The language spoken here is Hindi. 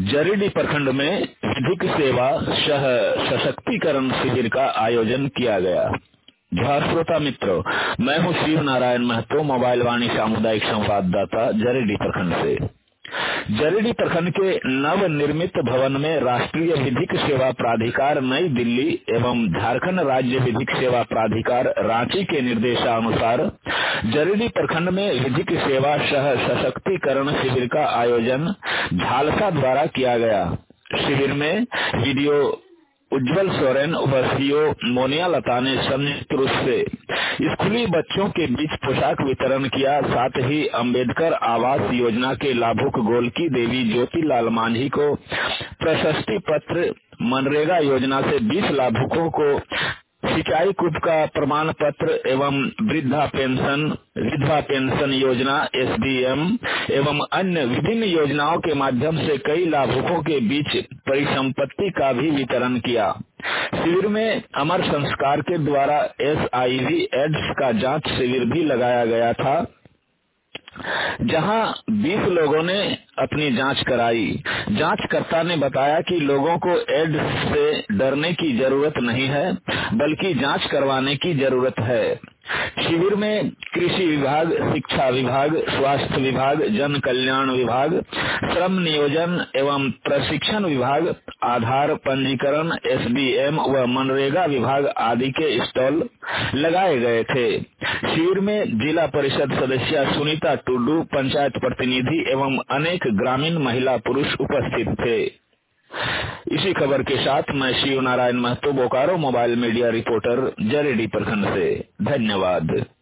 जरीडीह प्रखंड में विधिक सेवा सह सशक्तिकरण शिविर का आयोजन किया गया। जोहार श्रोता मित्रों, मैं हूं शिव नारायण महतो, मोबाइल वाणी सामुदायिक संवाददाता जरीडीह प्रखंड से। जरीडीह प्रखंड के नव निर्मित भवन में राष्ट्रीय विधिक सेवा प्राधिकार नई दिल्ली एवं झारखंड राज्य विधिक सेवा प्राधिकार रांची के निर्देशानुसार जरीडीह प्रखंड में विधिक सेवा सह सशक्तिकरण शिविर का आयोजन झालसा द्वारा किया गया। शिविर में वीडियो उज्जवल सोरेन व सीओ मोनिया लता ने संयुक्त रूप से स्कूली बच्चों के बीच पोशाक वितरण किया। साथ ही अम्बेडकर आवास योजना के लाभुक गोलकी देवी ज्योतिलाल मांझी को प्रशस्ति पत्र, मनरेगा योजना से 20 लाभुकों को सिंचाई कूप का प्रमाण पत्र एवं विधवा पेंशन योजना SDM एवं अन्य विभिन्न योजनाओं के माध्यम से कई लाभुकों के बीच परिसंपत्ति का भी वितरण किया। शिविर में अमर संस्कार के द्वारा HIV एड्स का जांच शिविर भी लगाया गया था, जहां 20 लोगों ने अपनी जांच कराई। जांचकर्ता ने बताया कि लोगों को एड्स से डरने की जरूरत नहीं है, बल्कि जांच करवाने की जरूरत है। शिविर में कृषि विभाग, शिक्षा विभाग, स्वास्थ्य विभाग, जन कल्याण विभाग, श्रम नियोजन एवं प्रशिक्षण विभाग, आधार पंजीकरण, SDM व मनरेगा विभाग आदि के स्टॉल लगाए गए थे। शिविर में जिला परिषद सदस्य सुनीता टुडू, पंचायत प्रतिनिधि एवं अनेक ग्रामीण महिला पुरुष उपस्थित थे। इसी खबर के साथ मैं Shiv Narayan Mahto, Bokaro mobile media reporter, Jaridih प्रखंड से। धन्यवाद।